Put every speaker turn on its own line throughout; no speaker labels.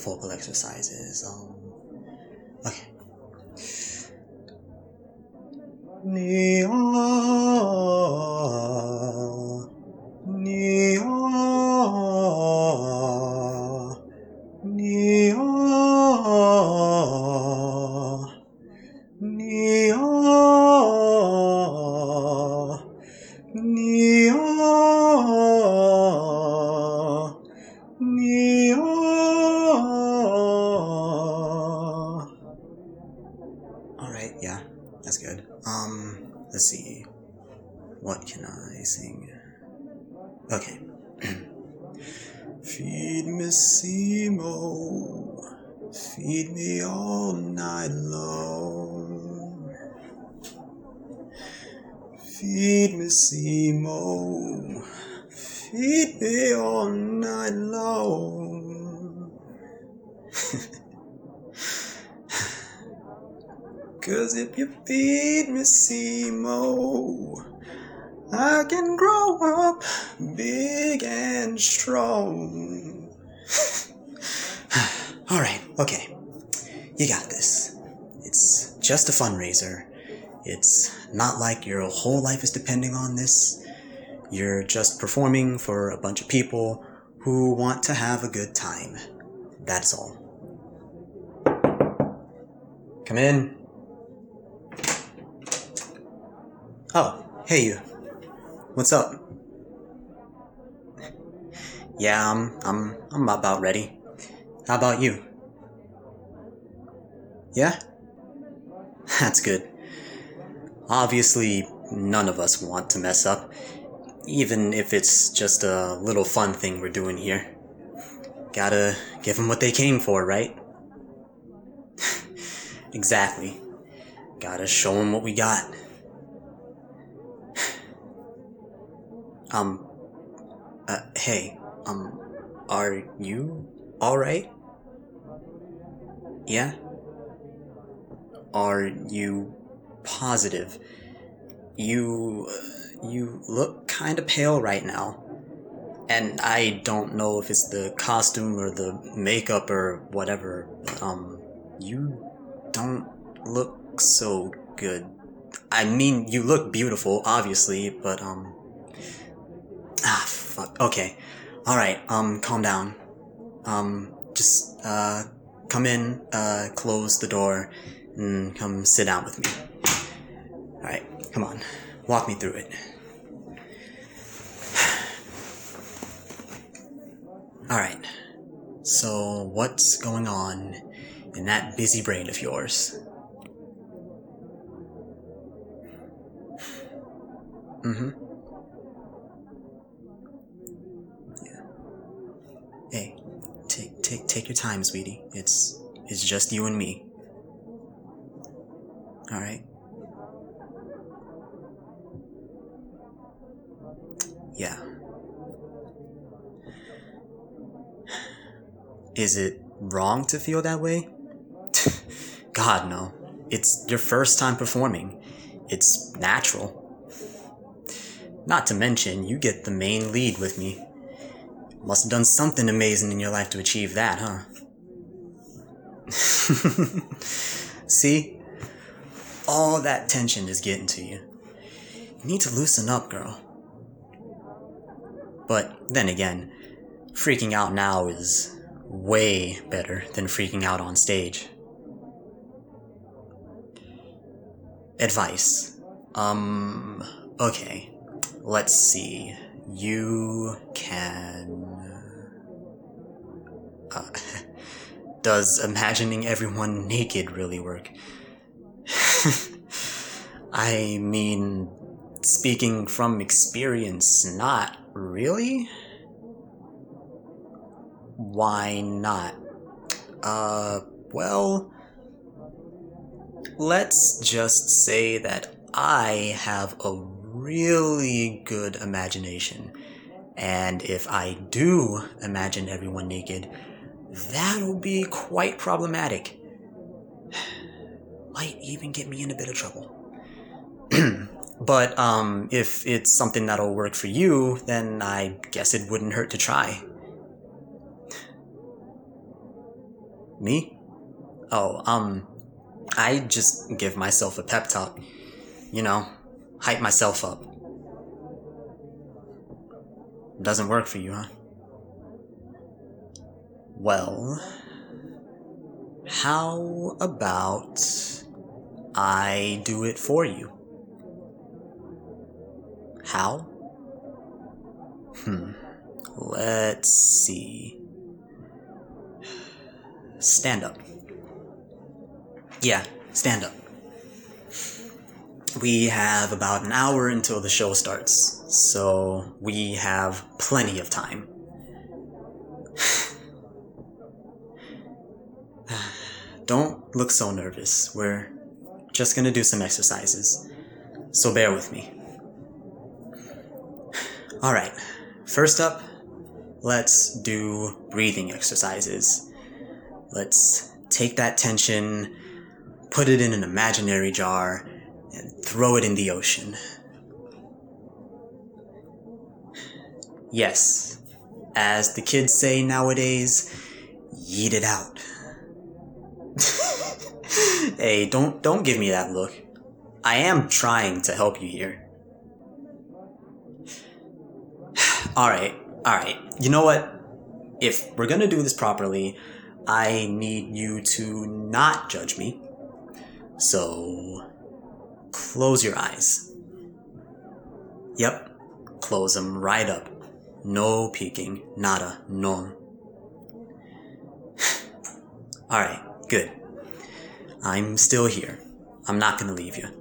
vocal exercises. Okay. Nia, Nia, Nia, Nia, Nia, Nia. Alright, yeah, that's good. Let's see. What can I sing? Okay. Feed me, Simo. Feed me all night long. Feed me, Simo. Feed me all night long. 'Cause if you feed me, Simo, I can grow up big and strong. Alright, okay. You got this. It's just a fundraiser. It's not like your whole life is depending on this. You're just performing for a bunch of people who want to have a good time. That's all. Come in. Oh, hey you. What's up? Yeah, I'm about ready. How about you? Yeah? That's good. Obviously, none of us want to mess up, even if it's just a little fun thing we're doing here. Gotta give them what they came for, right? Exactly. Gotta show them what we got. Hey, are you alright? Yeah? Are you positive? You look kinda pale right now. And I don't know if it's the costume or the makeup or whatever, but, you don't look so good. I mean, you look beautiful, obviously, but, fuck. Okay. Alright, calm down. Just, come in, close the door, and come sit down with me. Alright, come on. Walk me through it. Alright. So, what's going on in that busy brain of yours? Yeah. Hey, take your time, sweetie. It's just you and me. Alright? Yeah. Is it wrong to feel that way? God, no. It's your first time performing. It's natural. Not to mention, you get the main lead with me. Must have done something amazing in your life to achieve that, huh? See? All that tension is getting to you. You need to loosen up, girl. But then again, freaking out now is way better than freaking out on stage. Advice. Okay. Let's see. You can... does imagining everyone naked really work? I mean, speaking from experience, not really? Why not? Well, let's just say that I have a really good imagination, and if I do imagine everyone naked, that'll be quite problematic. Might even get me in a bit of trouble. But, if it's something that'll work for you, then I guess it wouldn't hurt to try. Me? Oh, I just give myself a pep talk. You know, hype myself up. Doesn't work for you, huh? Well, how about I do it for you? How? Let's see. Stand up. Yeah, stand up. We have about an hour until the show starts, so we have plenty of time. Don't look so nervous. We're just gonna do some exercises, so bear with me. Alright, first up, let's do breathing exercises. Let's take that tension, put it in an imaginary jar, and throw it in the ocean. Yes, as the kids say nowadays, yeet it out. Hey, don't give me that look. I am trying to help you here. Alright. You know what? If we're gonna do this properly, I need you to not judge me. So, close your eyes. Yep, close them right up. No peeking, nada, no. Alright, good. I'm still here. I'm not gonna leave you.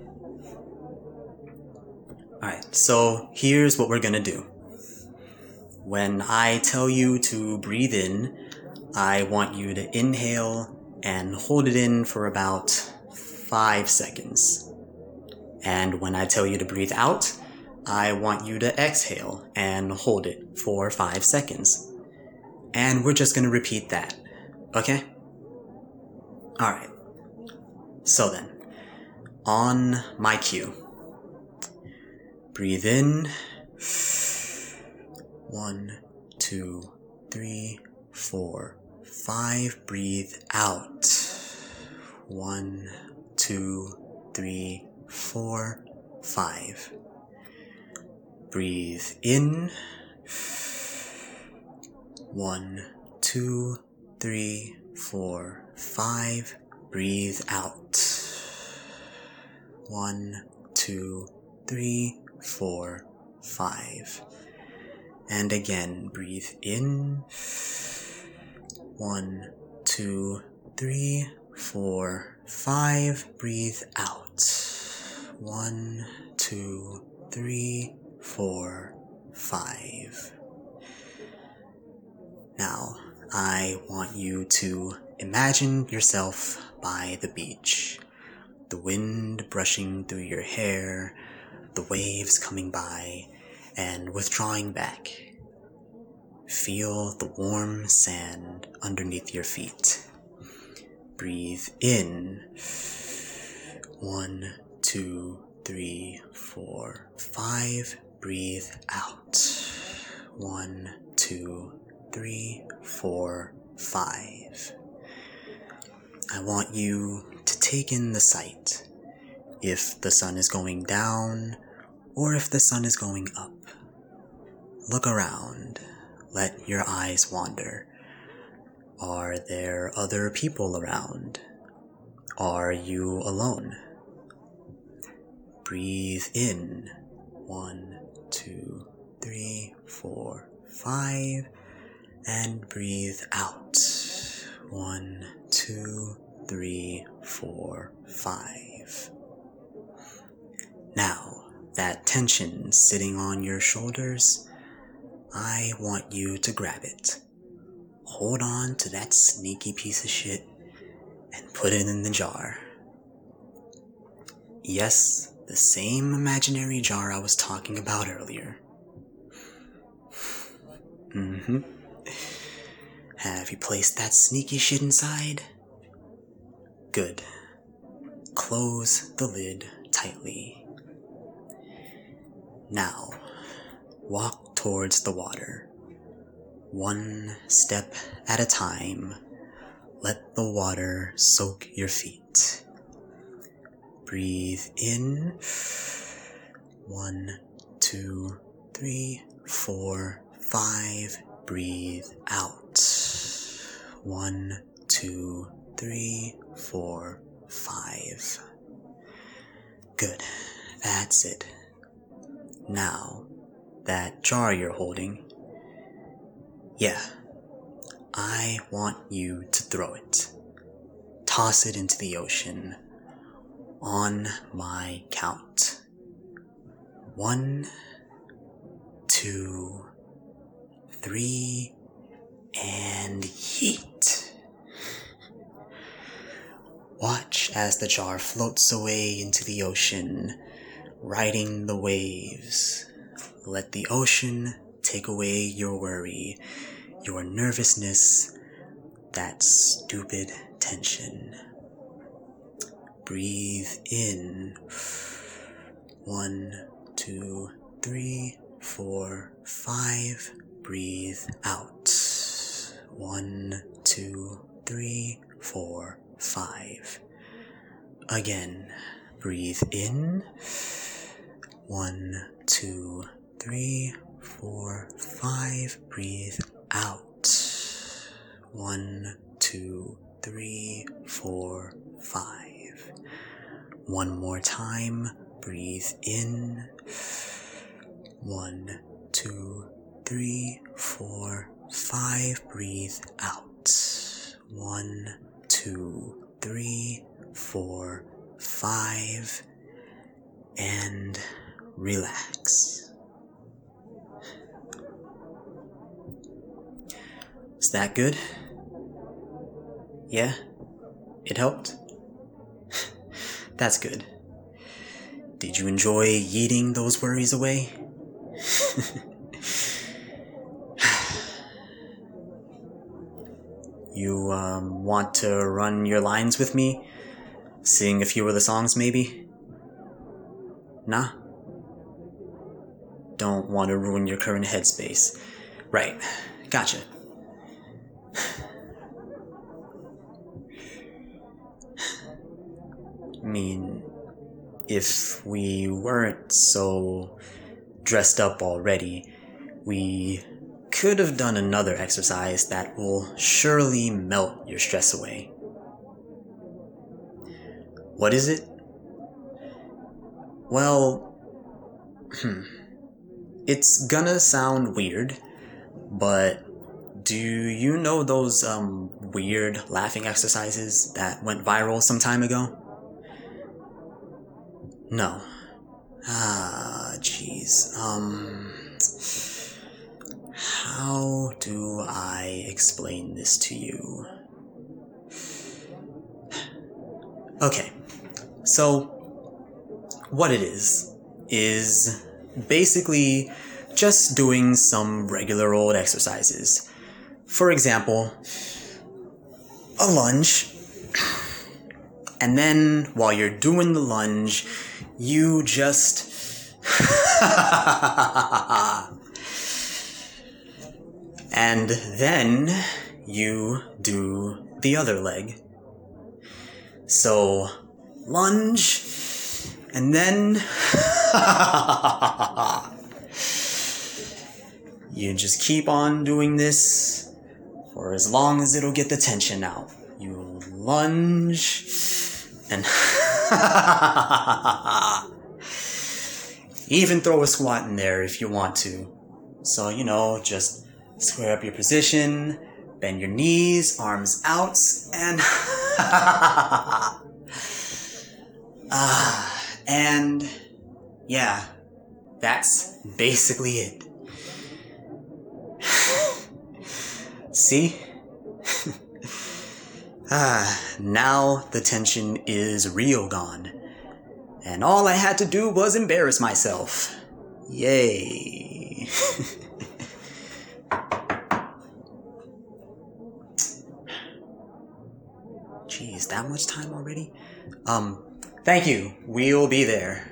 Alright, so here's what we're gonna do. When I tell you to breathe in, I want you to inhale and hold it in for about 5 seconds. And when I tell you to breathe out, I want you to exhale and hold it for 5 seconds. And we're just gonna repeat that, okay? Alright. So then, on my cue, breathe in. 1, 2, 3, 4, 5. Breathe out. 1, 2, 3, 4, 5. Breathe in. 1, 2, 3, 4, 5. Breathe out. 1, 2, 3, 4, 5. And again, breathe in. 1, 2, 3, 4, 5. Breathe out. 1, 2, 3, 4, 5. Now, I want you to imagine yourself by the beach. The wind brushing through your hair, the waves coming by, and withdrawing back. Feel the warm sand underneath your feet. Breathe in. 1, 2, 3, 4, 5. Breathe out. 1, 2, 3, 4, 5. I want you to take in the sight. If the sun is going down, or if the sun is going up. Look around. Let your eyes wander. Are there other people around? Are you alone? Breathe in. 1, 2, 3, 4, 5. And breathe out. 1, 2, 3, 4, 5. Now, that tension sitting on your shoulders, I want you to grab it. Hold on to that sneaky piece of shit and put it in the jar. Yes, the same imaginary jar I was talking about earlier. Have you placed that sneaky shit inside? Good. Close the lid tightly. Now, walk towards the water. One step at a time. let the water soak your feet. Breathe in. 1, 2, 3, 4, 5. Breathe out. 1, 2, 3, 4, 5. Good. That's it. Now, that jar you're holding, yeah, I want you to throw it. Toss it into the ocean on my count. 1, 2, 3, and yeet. Watch as the jar floats away into the ocean, riding the waves. Let the ocean take away your worry, your nervousness, that stupid tension. Breathe in. 1, 2, 3, 4, 5. Breathe out. 1, 2, 3, 4, 5. Again, breathe in. 1, 2, 3, 4, 5. Breathe out. 1, 2, 3, 4, 5. One more time. Breathe in. 1, 2, 3, 4, 5. Breathe out. 1, 2, 3, 4, 5. And relax. Is that good? Yeah? It helped? That's good. Did you enjoy yeeting those worries away? You, want to run your lines with me? Sing a few of the songs, maybe? Nah? Don't want to ruin your current headspace. Right. Gotcha. I mean, if we weren't so dressed up already, we could have done another exercise that will surely melt your stress away. What is it? Well, it's gonna sound weird, but do you know those weird laughing exercises that went viral some time ago? No. Jeez. How do I explain this to you? Okay, so what it is basically just doing some regular old exercises. For example, a lunge, and then while you're doing the lunge, you just and then you do the other leg. So, lunge, and then you just keep on doing this for as long as it'll get the tension out. You lunge, and even throw a squat in there if you want to. So, just square up your position, bend your knees, arms out, and and yeah, that's basically it. See? Now the tension is real gone. And all I had to do was embarrass myself. Yay. Jeez, that much time already? Thank you. We'll be there.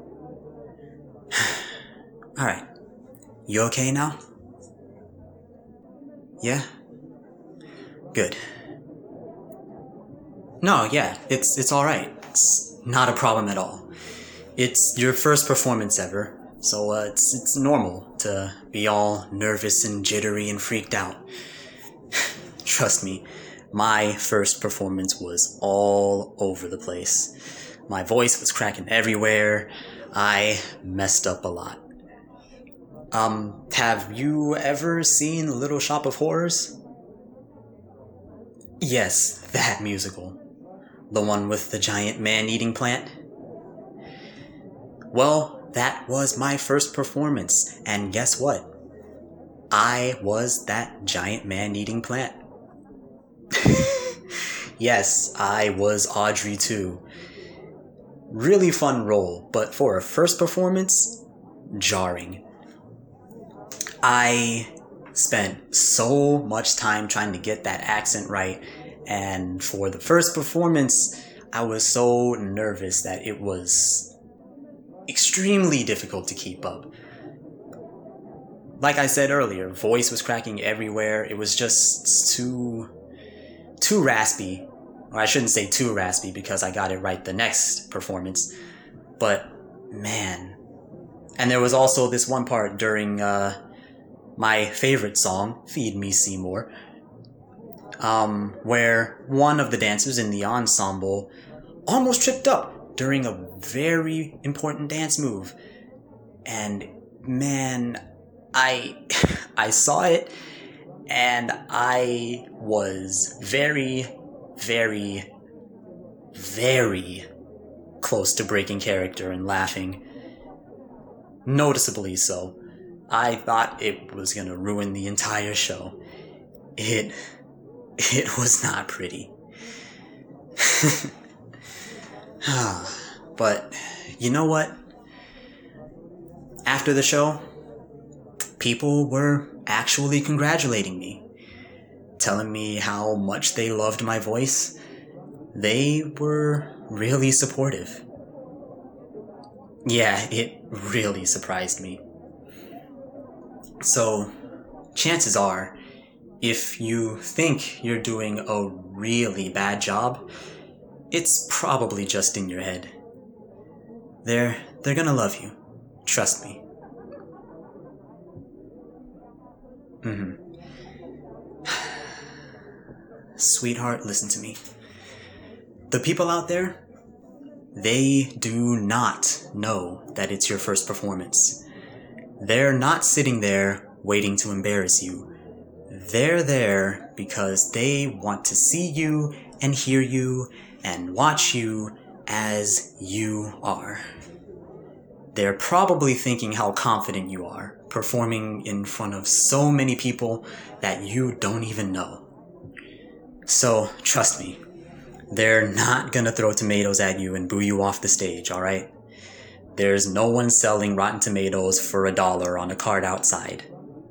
Alright. You okay now? Yeah? Good. No, yeah, it's all right. It's not a problem at all. It's your first performance ever, so it's normal to be all nervous and jittery and freaked out. Trust me, my first performance was all over the place. My voice was cracking everywhere. I messed up a lot. Have you ever seen Little Shop of Horrors? Yes, that musical. The one with the giant man-eating plant? Well, that was my first performance, and guess what? I was that giant man-eating plant. Yes, I was Audrey too. Really fun role, but for a first performance, jarring. I spent so much time trying to get that accent right, and for the first performance, I was so nervous that it was extremely difficult to keep up. Like I said earlier, voice was cracking everywhere. It was just too raspy. Or I shouldn't say too raspy because I got it right the next performance. But man. And there was also this one part during my favorite song, Feed Me Seymour, where one of the dancers in the ensemble almost tripped up during a very important dance move. And man, I saw it and I was very, very, very close to breaking character and laughing. Noticeably so. I thought it was gonna ruin the entire show. It was not pretty. But you know what? After the show, people were actually congratulating me, telling me how much they loved my voice. They were really supportive. Yeah, it really surprised me. So, chances are, if you think you're doing a really bad job, it's probably just in your head. They're gonna love you. Trust me. Sweetheart, listen to me. The people out there, they do not know that it's your first performance. They're not sitting there waiting to embarrass you. They're there because they want to see you and hear you and watch you as you are. They're probably thinking how confident you are, performing in front of so many people that you don't even know. So, trust me, they're not gonna throw tomatoes at you and boo you off the stage, alright? There's no one selling Rotten Tomatoes for $1 on a card outside.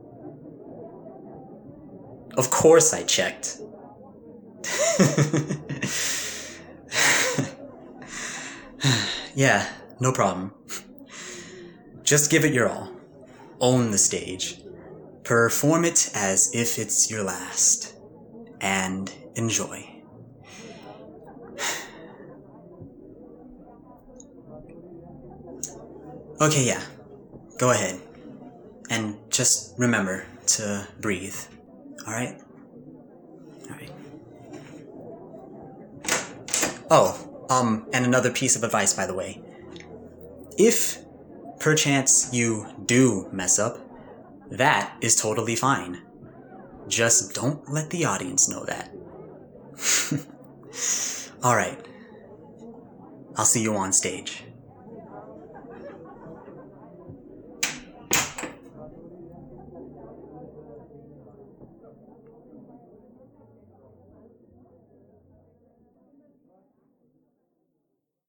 Of course I checked. Yeah, no problem. Just give it your all. Own the stage. Perform it as if it's your last. And enjoy. Okay, yeah. Go ahead. And just remember to breathe. Alright? Alright. Oh, and another piece of advice, by the way. If perchance you do mess up, that is totally fine. Just don't let the audience know that. Alright. I'll see you on stage.